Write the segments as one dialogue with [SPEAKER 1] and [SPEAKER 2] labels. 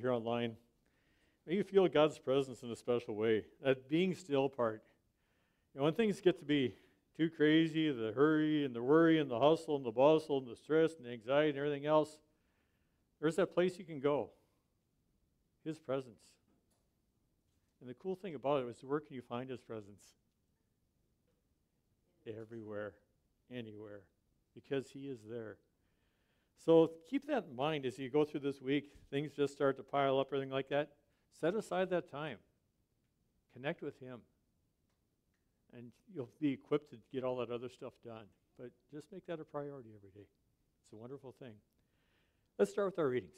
[SPEAKER 1] here online, may you feel God's presence in a special way. That being still part. When things get to be too crazy, the hurry and the worry and the hustle and the bustle and the stress and the anxiety and everything else, there's that place you can go. His presence. And the cool thing about it is, where can you find His presence? Everywhere, anywhere, because He is there. So keep that in mind as you go through this week. Things just start to pile up, everything like that. Set aside that time. Connect with Him. And you'll be equipped to get all that other stuff done. But just make that a priority every day. It's a wonderful thing. Let's start with our readings.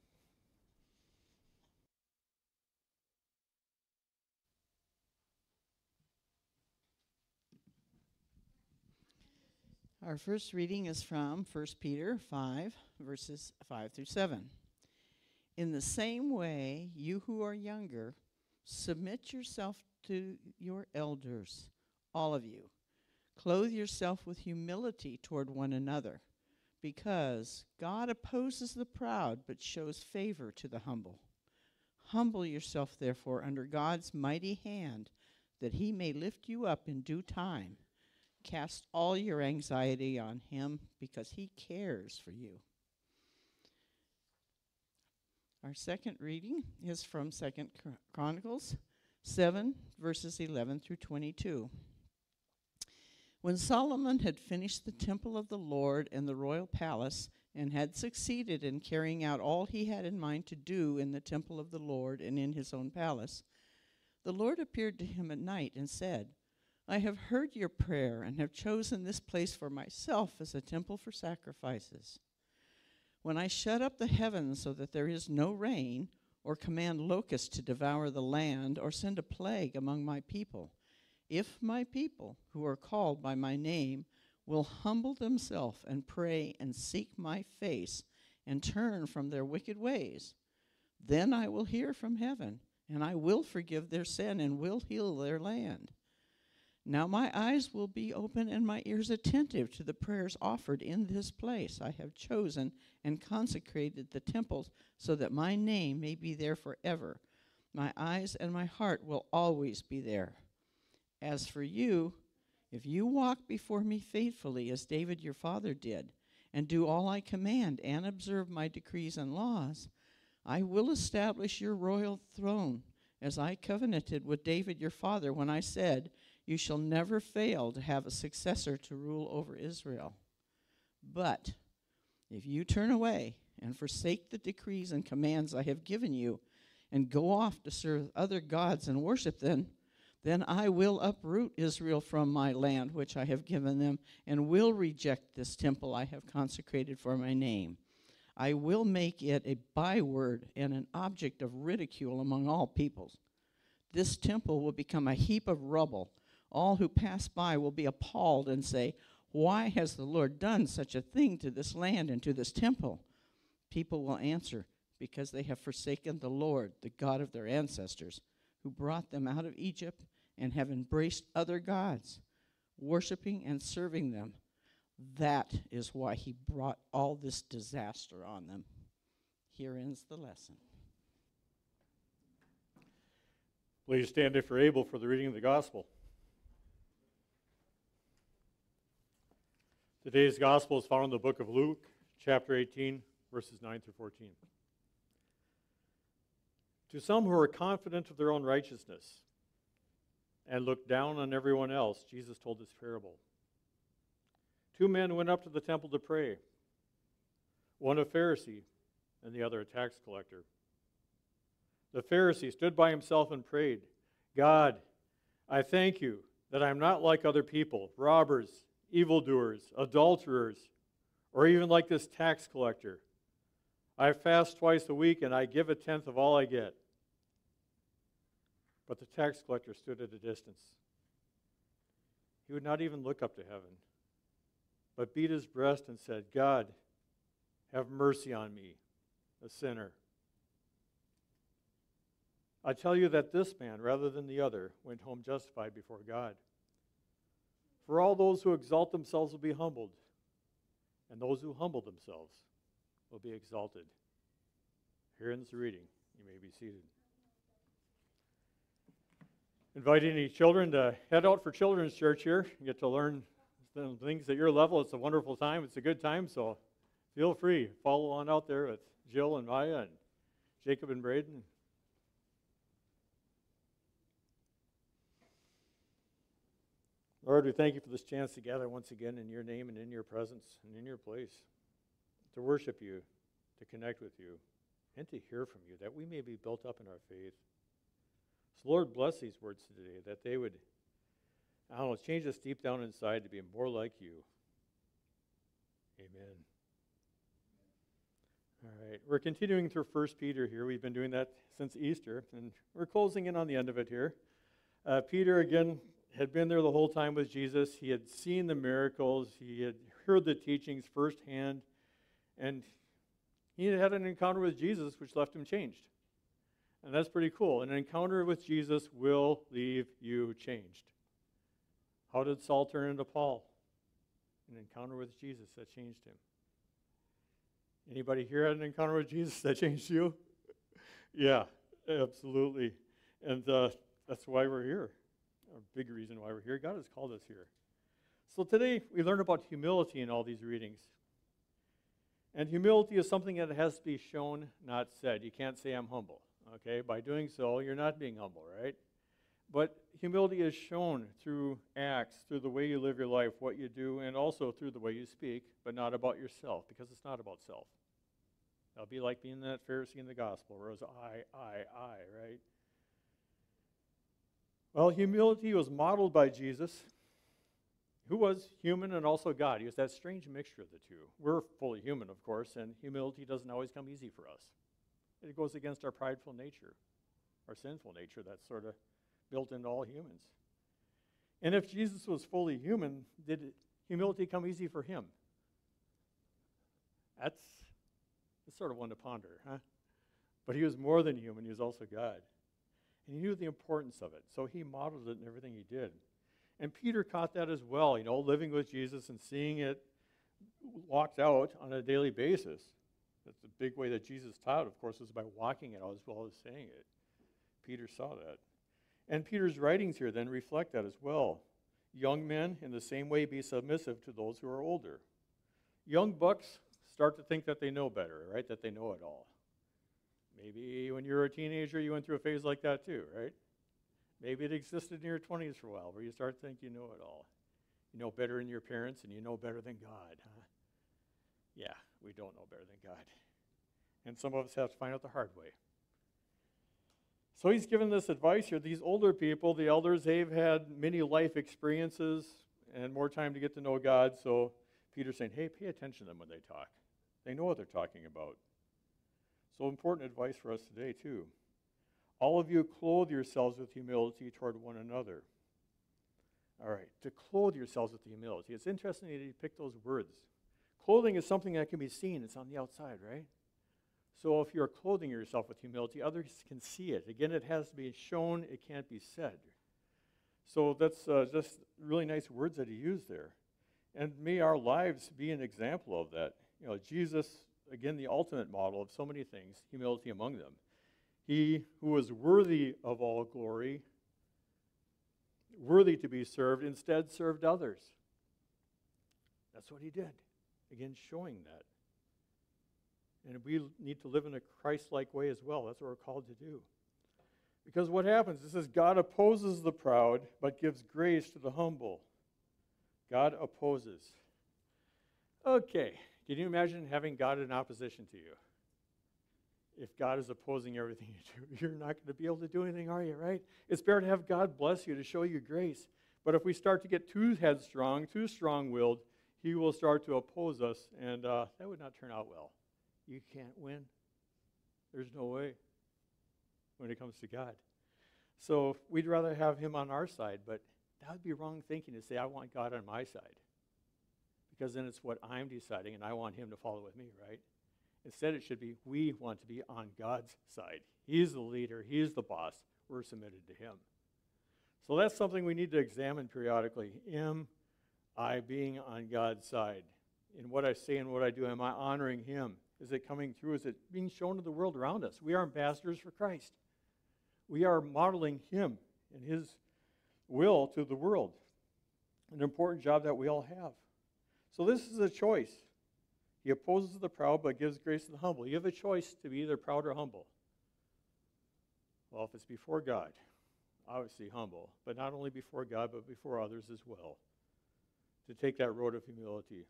[SPEAKER 2] Our first reading is from 1 Peter 5, verses 5 through 7. In the same way, you who are younger, submit yourself to your elders, all of you. Clothe yourself with humility toward one another, because God opposes the proud but shows favor to the humble. Humble yourself, therefore, under God's mighty hand, that He may lift you up in due time. Cast all your anxiety on Him, because He cares for you. Our second reading is from 2 Chronicles 7, verses 11 through 22. When Solomon had finished the temple of the Lord and the royal palace, and had succeeded in carrying out all he had in mind to do in the temple of the Lord and in his own palace, the Lord appeared to him at night and said, I have heard your prayer and have chosen this place for myself as a temple for sacrifices. When I shut up the heavens so that there is no rain, or command locusts to devour the land, or send a plague among my people, if my people, who are called by my name, will humble themselves and pray and seek my face and turn from their wicked ways, then I will hear from heaven, and I will forgive their sin and will heal their land. Now my eyes will be open and my ears attentive to the prayers offered in this place. I have chosen and consecrated the temples so that my name may be there forever. My eyes and my heart will always be there. As for you, if you walk before me faithfully as David your father did, and do all I command and observe my decrees and laws, I will establish your royal throne as I covenanted with David your father when I said, you shall never fail to have a successor to rule over Israel. But if you turn away and forsake the decrees and commands I have given you, and go off to serve other gods and worship them, then I will uproot Israel from my land which I have given them, and will reject this temple I have consecrated for my name. I will make it a byword and an object of ridicule among all peoples. This temple will become a heap of rubble. All who pass by will be appalled and say, why has the Lord done such a thing to this land and to this temple? People will answer, because they have forsaken the Lord, the God of their ancestors, who brought them out of Egypt, and have embraced other gods, worshiping and serving them. That is why He brought all this disaster on them. Here ends the lesson.
[SPEAKER 1] Please stand if you're able for the reading of the gospel. Today's gospel is found in the book of Luke, chapter 18, verses 9 through 14. To some who are confident of their own righteousness and look down on everyone else, Jesus told this parable. Two men went up to the temple to pray, one a Pharisee and the other a tax collector. The Pharisee stood by himself and prayed, God, I thank you that I am not like other people, robbers, evildoers, adulterers, or even like this tax collector. I fast twice a week and I give a tenth of all I get. But the tax collector stood at a distance. He would not even look up to heaven, but beat his breast and said, God, have mercy on me, a sinner. I tell you that this man, rather than the other, went home justified before God. For all those who exalt themselves will be humbled, and those who humble themselves will be exalted. Here ends the reading. You may be seated. Invite any children to head out for Children's Church here. You get to learn some things at your level. It's a wonderful time. It's a good time, so feel free. Follow on out there with Jill and Maya and Jacob and Braden. Lord, we thank you for this chance to gather once again in your name and in your presence and in your place, to worship you, to connect with you, and to hear from you, that we may be built up in our faith. So Lord, bless these words today, that they would, change us deep down inside to be more like you. Amen. All right, we're continuing through 1 Peter here. We've been doing that since Easter, and we're closing in on the end of it here. Peter, again, had been there the whole time with Jesus. He had seen the miracles. He had heard the teachings firsthand, and he had an encounter with Jesus which left him changed. And that's pretty cool. An encounter with Jesus will leave you changed. How did Saul turn into Paul? An encounter with Jesus that changed him. Anybody here had an encounter with Jesus that changed you? Yeah, absolutely. And that's why we're here. A big reason why we're here. God has called us here. So today we learn about humility in all these readings. And humility is something that has to be shown, not said. You can't say I'm humble. Okay? By doing so, you're not being humble, right? But humility is shown through acts, through the way you live your life, what you do, and also through the way you speak, but not about yourself, because it's not about self. That'll be like being that Pharisee in the gospel, where it was I, right? Well, humility was modeled by Jesus, who was human and also God. He was that strange mixture of the two. We're fully human, of course, and humility doesn't always come easy for us. It goes against our prideful nature, our sinful nature that's sort of built into all humans. And if Jesus was fully human, did humility come easy for him? That's sort of one to ponder, huh? But he was more than human. He was also God. And he knew the importance of it, so he modeled it in everything he did. And Peter caught that as well, living with Jesus and seeing it walked out on a daily basis. That's the big way that Jesus taught, of course, was by walking it out as well as saying it. Peter saw that. And Peter's writings here then reflect that as well. Young men, in the same way, be submissive to those who are older. Young bucks start to think that they know better, right? That they know it all. Maybe when you were a teenager, you went through a phase like that too, right? Maybe it existed in your 20s for a while, where you start to think you know it all. You know better than your parents, and you know better than God, huh? Yeah, we don't know better than God. And some of us have to find out the hard way. So he's given this advice here. These older people, the elders, they've had many life experiences and more time to get to know God. So Peter's saying, hey, pay attention to them when they talk. They know what they're talking about. So important advice for us today, too. All of you clothe yourselves with humility toward one another. All right, to clothe yourselves with humility. It's interesting that he picked those words. Clothing is something that can be seen. It's on the outside, right? So if you're clothing yourself with humility, others can see it. Again, it has to be shown. It can't be said. So that's just really nice words that he used there. And may our lives be an example of that. Jesus, again, the ultimate model of so many things, humility among them. He who was worthy of all glory, worthy to be served, instead served others. That's what he did. Again, showing that. And we need to live in a Christ-like way as well. That's what we're called to do. Because what happens, it says, God opposes the proud, but gives grace to the humble. God opposes. Okay, can you imagine having God in opposition to you? If God is opposing everything you do, you're not going to be able to do anything, are you, right? It's better to have God bless you, to show you grace. But if we start to get too headstrong, too strong-willed, he will start to oppose us, and that would not turn out well. You can't win. There's no way when it comes to God. So we'd rather have him on our side, but that would be wrong thinking to say, I want God on my side. Because then it's what I'm deciding, and I want him to follow with me, right? Instead, it should be, we want to be on God's side. He's the leader. He's the boss. We're submitted to him. So that's something we need to examine periodically. Am I being on God's side? In what I say and what I do, am I honoring him? Is it coming through? Is it being shown to the world around us? We are ambassadors for Christ. We are modeling him and his will to the world. An important job that we all have. So this is a choice. He opposes the proud but gives grace to the humble. You have a choice to be either proud or humble. Well, if it's before God, obviously humble, but not only before God, but before others as well. To take that road of humility.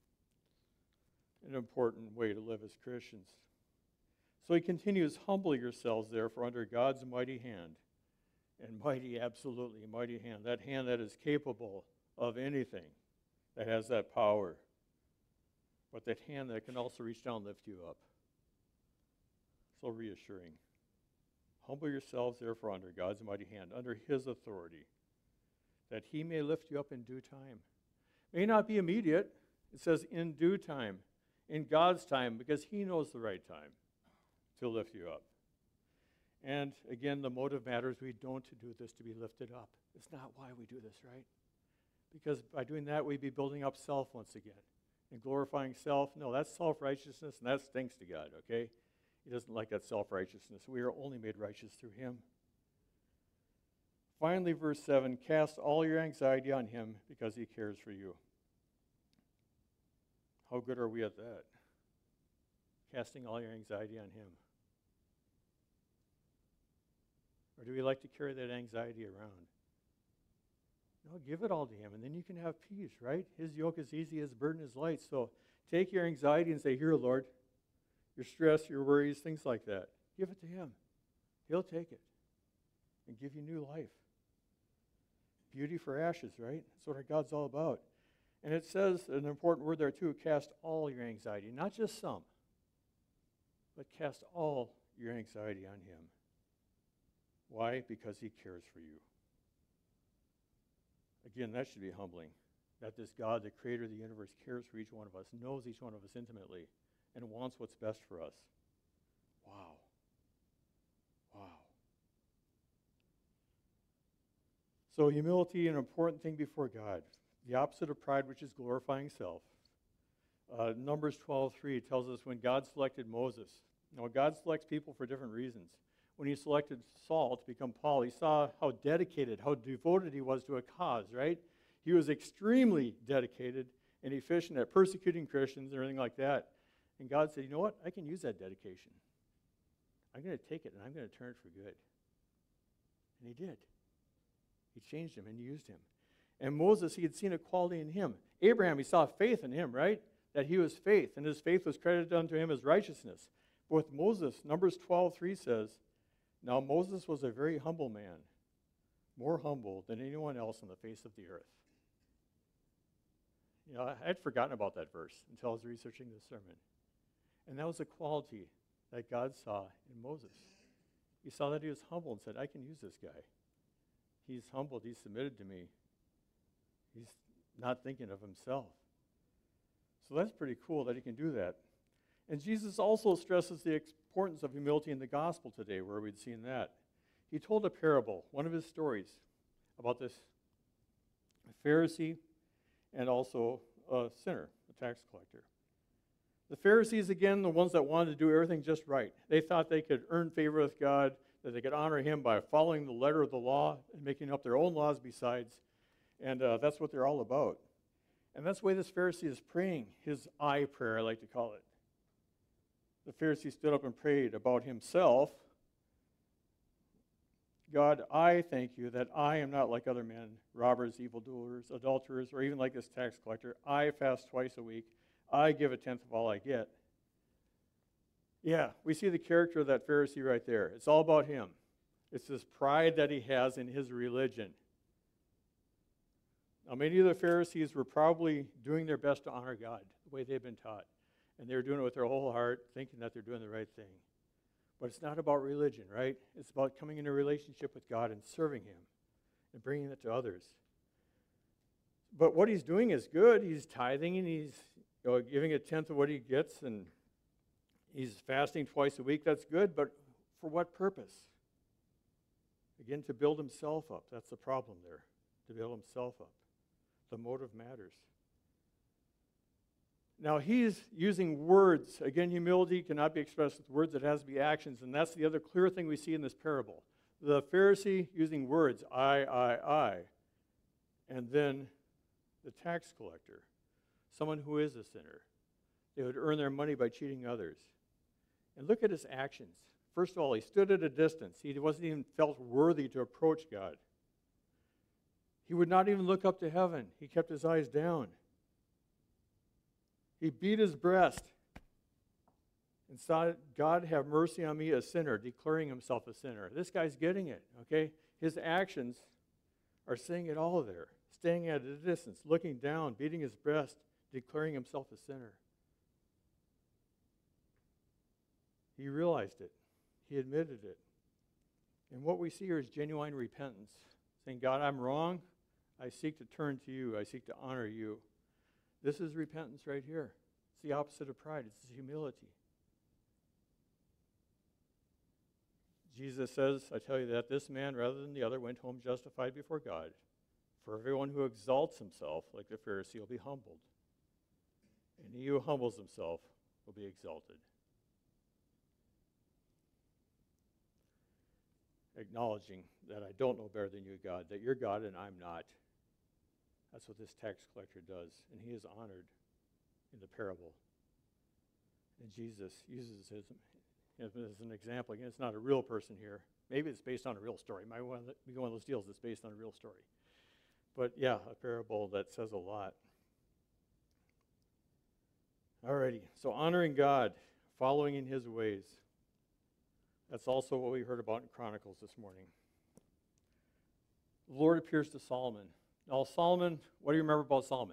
[SPEAKER 1] An important way to live as Christians. So he continues, humble yourselves therefore under God's mighty hand. And mighty, absolutely mighty hand. That hand that is capable of anything. That has that power. But that hand that can also reach down and lift you up. So reassuring. Humble yourselves therefore under God's mighty hand, under his authority, that he may lift you up in due time. May not be immediate. It says in due time, in God's time, because he knows the right time to lift you up. And again, the motive matters. We don't do this to be lifted up. It's not why we do this, right? Because by doing that, we'd be building up self once again. And glorifying self, no, that's self-righteousness, and that stinks to God, okay? He doesn't like that self-righteousness. We are only made righteous through him. Finally, verse 7, cast all your anxiety on him because he cares for you. How good are we at that? Casting all your anxiety on him. Or do we like to carry that anxiety around? No, give it all to him, and then you can have peace, right? His yoke is easy, his burden is light. So take your anxiety and say, here, Lord, your stress, your worries, things like that. Give it to him. He'll take it and give you new life. Beauty for ashes, right? That's what our God's all about. And it says an important word there too, cast all your anxiety, not just some, but cast all your anxiety on him. Why? Because he cares for you. Again, that should be humbling, that this God, the creator of the universe, cares for each one of us, knows each one of us intimately, and wants what's best for us. Wow. Wow. So humility, an important thing before God. The opposite of pride, which is glorifying self. Numbers 12:3 tells us when God selected Moses. Now, God selects people for different reasons. When he selected Saul to become Paul, he saw how dedicated, how devoted he was to a cause, right? He was extremely dedicated and efficient at persecuting Christians and everything like that. And God said, you know what? I can use that dedication. I'm going to take it and I'm going to turn it for good. And he did. He changed him and used him. And Moses, he had seen a quality in him. Abraham, he saw faith in him, right? That he was faith, and his faith was credited unto him as righteousness. But with Moses, Numbers 12:3 says, now Moses was a very humble man, more humble than anyone else on the face of the earth. You know, I had forgotten about that verse until I was researching this sermon. And that was a quality that God saw in Moses. He saw that he was humble and said, I can use this guy. He's humbled. He's submitted to me. He's not thinking of himself. So that's pretty cool that he can do that. And Jesus also stresses the importance of humility in the gospel today, where we'd seen that. He told a parable, one of his stories, about this Pharisee and also a sinner, a tax collector. The Pharisees, again, the ones that wanted to do everything just right. They thought they could earn favor with God, that they could honor him by following the letter of the law and making up their own laws besides. And that's what they're all about. And that's the way this Pharisee is praying, his I prayer, I like to call it. The Pharisee stood up and prayed about himself. God, I thank you that I am not like other men, robbers, evildoers, adulterers, or even like this tax collector. I fast twice a week. I give a tenth of all I get. Yeah, we see the character of that Pharisee right there. It's all about him. It's this pride that he has in his religion. Now, many of the Pharisees were probably doing their best to honor God, the way they've been taught. And they were doing it with their whole heart, thinking that they're doing the right thing. But it's not about religion, right? It's about coming into a relationship with God and serving him and bringing it to others. But what he's doing is good. He's tithing and he's giving a tenth of what he gets, and he's fasting twice a week. That's good, but for what purpose? Again, to build himself up. That's the problem there, to build himself up. The motive matters. Now, he's using words. Again, humility cannot be expressed with words. It has to be actions. And that's the other clear thing we see in this parable. The Pharisee using words, I. And then the tax collector, someone who is a sinner. They would earn their money by cheating others. And look at his actions. First of all, he stood at a distance. He wasn't even felt worthy to approach God. He would not even look up to heaven. He kept his eyes down. He beat his breast and said, God, have mercy on me, a sinner, declaring himself a sinner. This guy's getting it, okay? His actions are saying it all there. Staying at a distance, looking down, beating his breast, declaring himself a sinner. He realized it. He admitted it. And what we see here is genuine repentance. Saying, God, I'm wrong. I seek to turn to you. I seek to honor you. This is repentance right here. It's the opposite of pride. It's humility. Jesus says, I tell you that this man, rather than the other, went home justified before God. For everyone who exalts himself, like the Pharisee, will be humbled. And he who humbles himself will be exalted. Acknowledging that I don't know better than you, God, that you're God and I'm not. That's what this tax collector does, and he is honored in the parable. And Jesus uses him as an example. Again, it's not a real person here. Maybe it's based on a real story. It might be one of those deals that's based on a real story. But yeah, a parable that says a lot. Alrighty, so honoring God, following in his ways. That's also what we heard about in Chronicles this morning. The Lord appears to Solomon. Now, Solomon, what do you remember about Solomon?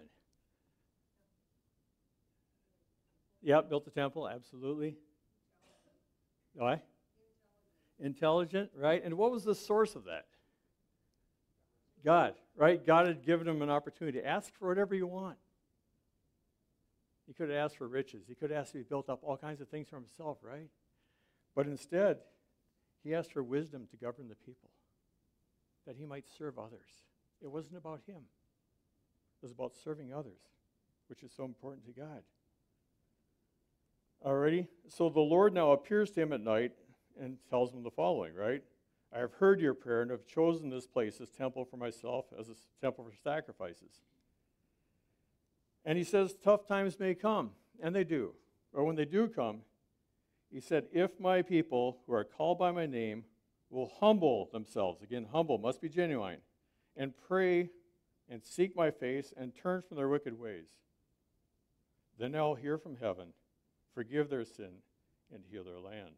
[SPEAKER 1] Yeah, built the temple, absolutely. Why? Intelligent, right? And what was the source of that? God, right? God had given him an opportunity. Ask for whatever you want. He could have asked for riches. He could have asked to be built up all kinds of things for himself, right? But instead, he asked for wisdom to govern the people, that he might serve others. It wasn't about him. It was about serving others, which is so important to God. Alrighty, so the Lord now appears to him at night and tells him the following, right? I have heard your prayer and have chosen this place as temple for myself, as a temple for sacrifices. And he says, tough times may come, and they do. Or when they do come, he said, if my people who are called by my name will humble themselves, again, humble, must be genuine, and pray and seek my face and turn from their wicked ways, then I'll hear from heaven, forgive their sin, and heal their land.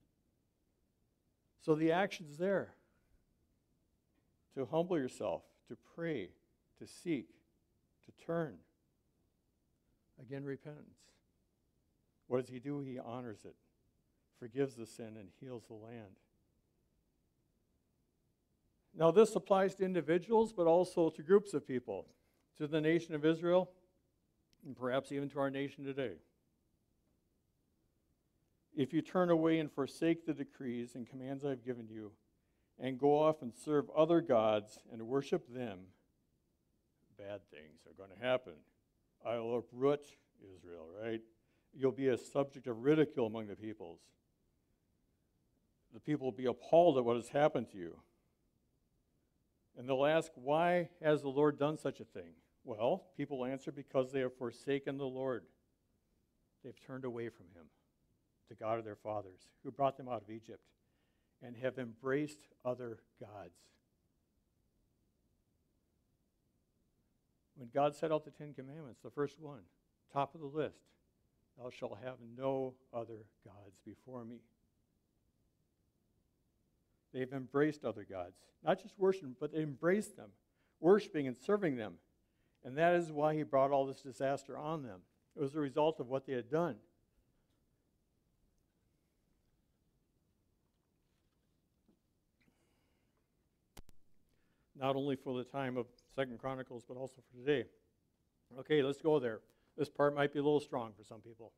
[SPEAKER 1] So the action's there. To humble yourself, to pray, to seek, to turn. Again, repentance. What does he do? He honors it, forgives the sin, and heals the land. Now, this applies to individuals, but also to groups of people, to the nation of Israel, and perhaps even to our nation today. If you turn away and forsake the decrees and commands I've given you, and go off and serve other gods and worship them, bad things are going to happen. I'll uproot Israel, right? You'll be a subject of ridicule among the peoples. The people will be appalled at what has happened to you. And they'll ask, why has the Lord done such a thing? Well, people answer, because they have forsaken the Lord. They've turned away from him, the God of their fathers, who brought them out of Egypt, and have embraced other gods. When God set out the Ten Commandments, the first one, top of the list, thou shalt have no other gods before me. They've embraced other gods. Not just worship them, but they embraced them, worshiping and serving them. And that is why he brought all this disaster on them. It was a result of what they had done. Not only for the time of 2 Chronicles, but also for today. Okay, let's go there. This part might be a little strong for some people.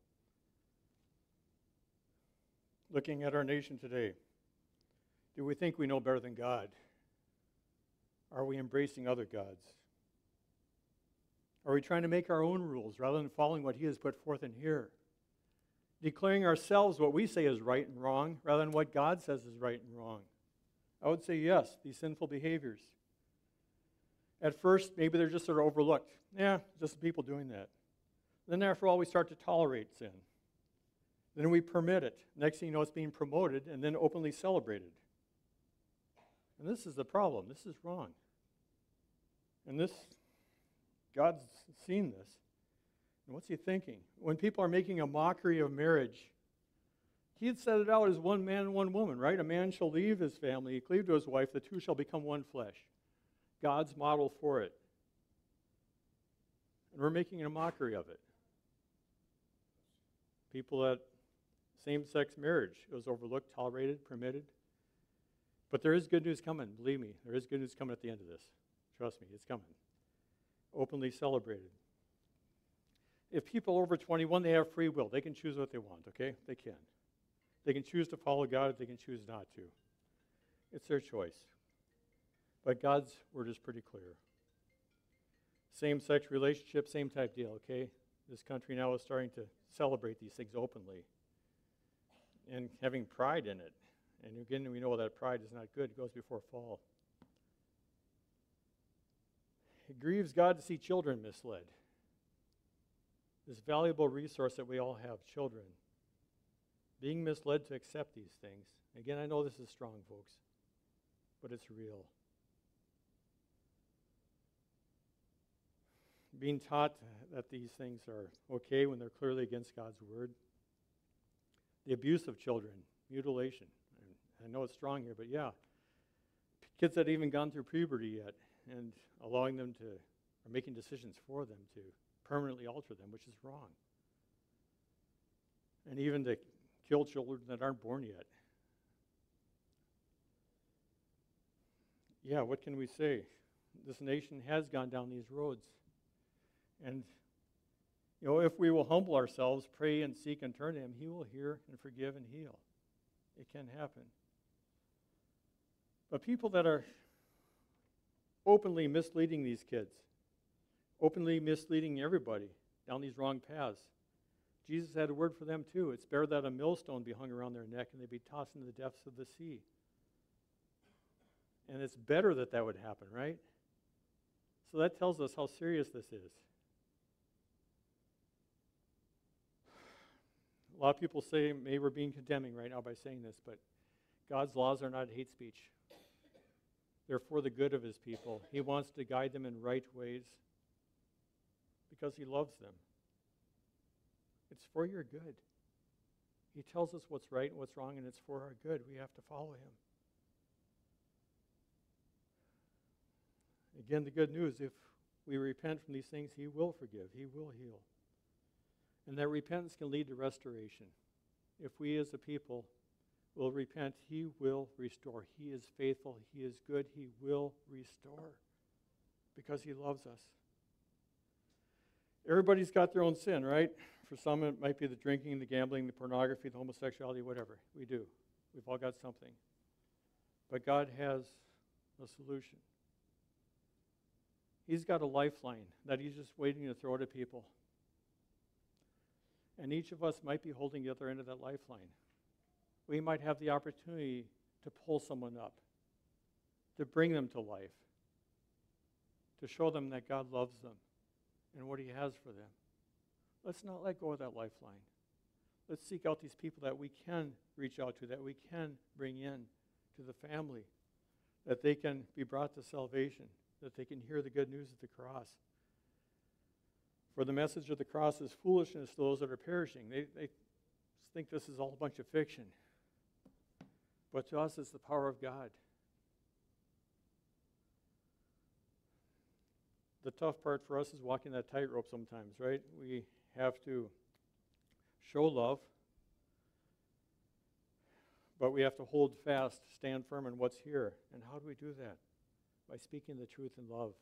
[SPEAKER 1] Looking at our nation today, do we think we know better than God? Are we embracing other gods? Are we trying to make our own rules rather than following what he has put forth in here? Declaring ourselves what we say is right and wrong rather than what God says is right and wrong? I would say yes, these sinful behaviors. At first, maybe they're just sort of overlooked. Yeah, just people doing that. Then after all, we start to tolerate sin. Then we permit it. Next thing you know, it's being promoted and then openly celebrated. And this is the problem. This is wrong. And God's seen this. And what's he thinking? When people are making a mockery of marriage, he had set it out as one man and one woman, right? A man shall leave his family, cleave to his wife, the two shall become one flesh. God's model for it. And we're making a mockery of it. People at same-sex marriage, it was overlooked, tolerated, permitted. But there is good news coming, believe me. There is good news coming at the end of this. Trust me, it's coming. Openly celebrated. If people over 21, they have free will. They can choose what they want, okay? They can. They can choose to follow God, they can choose not to. It's their choice. But God's word is pretty clear. Same-sex relationship, same type deal, okay? This country now is starting to celebrate these things openly and having pride in it. And again, we know that pride is not good. It goes before fall. It grieves God to see children misled. This valuable resource that we all have, children, being misled to accept these things. Again, I know this is strong, folks, but it's real. Being taught that these things are okay when they're clearly against God's word. The abuse of children, mutilation. I know it's strong here, but yeah. Kids that haven't even gone through puberty yet, and allowing them to, or making decisions for them to permanently alter them, which is wrong. And even to kill children that aren't born yet. Yeah, what can we say? This nation has gone down these roads. And, you know, if we will humble ourselves, pray and seek and turn to him, he will hear and forgive and heal. It can happen. But people that are openly misleading these kids, openly misleading everybody down these wrong paths, Jesus had a word for them too. It's better that a millstone be hung around their neck and they be tossed into the depths of the sea. And it's better that that would happen, right? So that tells us how serious this is. A lot of people say maybe we're being condemning right now by saying this, but God's laws are not hate speech. They're for the good of his people. He wants to guide them in right ways because he loves them. It's for your good. He tells us what's right and what's wrong, and it's for our good. We have to follow him. Again, the good news, if we repent from these things, he will forgive. He will heal. And that repentance can lead to restoration. If we as a people will repent, he will restore. He is faithful. He is good. He will restore because he loves us. Everybody's got their own sin, right? For some, it might be the drinking, the gambling, the pornography, the homosexuality, whatever. We do. We've all got something. But God has a solution. He's got a lifeline that he's just waiting to throw to people. And each of us might be holding the other end of that lifeline. We might have the opportunity to pull someone up, to bring them to life, to show them that God loves them and what he has for them. Let's not let go of that lifeline. Let's seek out these people that we can reach out to, that we can bring in to the family, that they can be brought to salvation, that they can hear the good news of the cross. For the message of the cross is foolishness to those that are perishing. They think this is all a bunch of fiction. But to us, it's the power of God. The tough part for us is walking that tightrope sometimes, right? We have to show love, but we have to hold fast, stand firm in what's here. And how do we do that? By speaking the truth in love.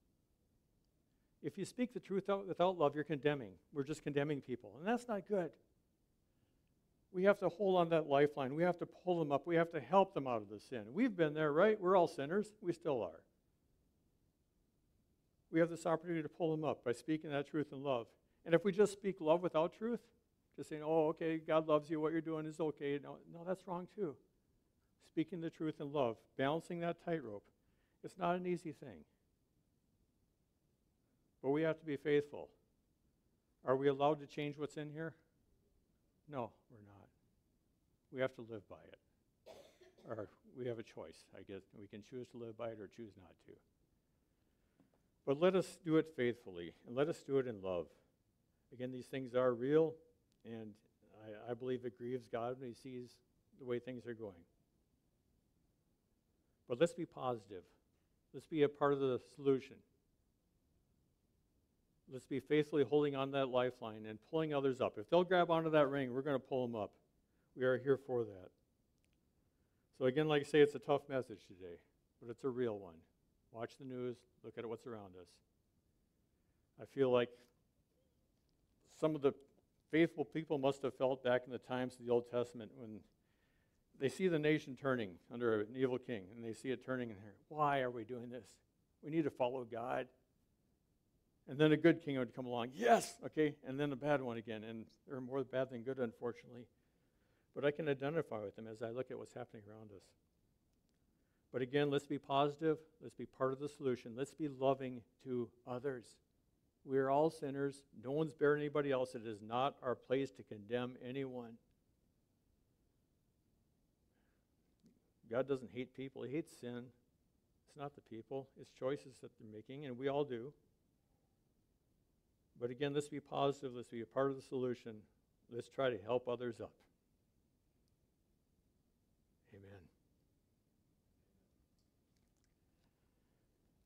[SPEAKER 1] If you speak the truth without love, you're condemning. We're just condemning people, and that's not good. We have to hold on that lifeline. We have to pull them up. We have to help them out of the sin. We've been there, right? We're all sinners. We still are. we have this opportunity to pull them up by speaking that truth in love. And if we just speak love without truth, just saying, oh, okay, God loves you, what you're doing is okay. No, that's wrong too. Speaking the truth in love, balancing that tightrope, it's not an easy thing. But we have to be faithful. Are we allowed to change what's in here? No, we're not. We have to live by it. Or we have a choice, I guess. We can choose to live by it or choose not to. But let us do it faithfully, and let us do it in love. Again, these things are real, and I believe it grieves God when he sees the way things are going. But let's be positive. Let's be a part of the solution. Let's be faithfully holding on that lifeline and pulling others up. If they'll grab onto that ring, we're going to pull them up. We are here for that. So again, like I say, it's a tough message today, but it's a real one. Watch the news, look at what's around us. I feel like some of the faithful people must have felt back in the times of the Old Testament when they see the nation turning under an evil king, and they see it turning, and they're, why are we doing this? We need to follow God. And then a good king would come along, yes, okay, and then a bad one again, and they're more bad than good, unfortunately. But I can identify with them as I look at what's happening around us. But again, let's be positive. Let's be part of the solution. Let's be loving to others. We are all sinners. No one's better than anybody else. It is not our place to condemn anyone. God doesn't hate people. He hates sin. It's not the people. It's choices that they're making, and we all do. But again, let's be positive. Let's be a part of the solution. Let's try to help others up.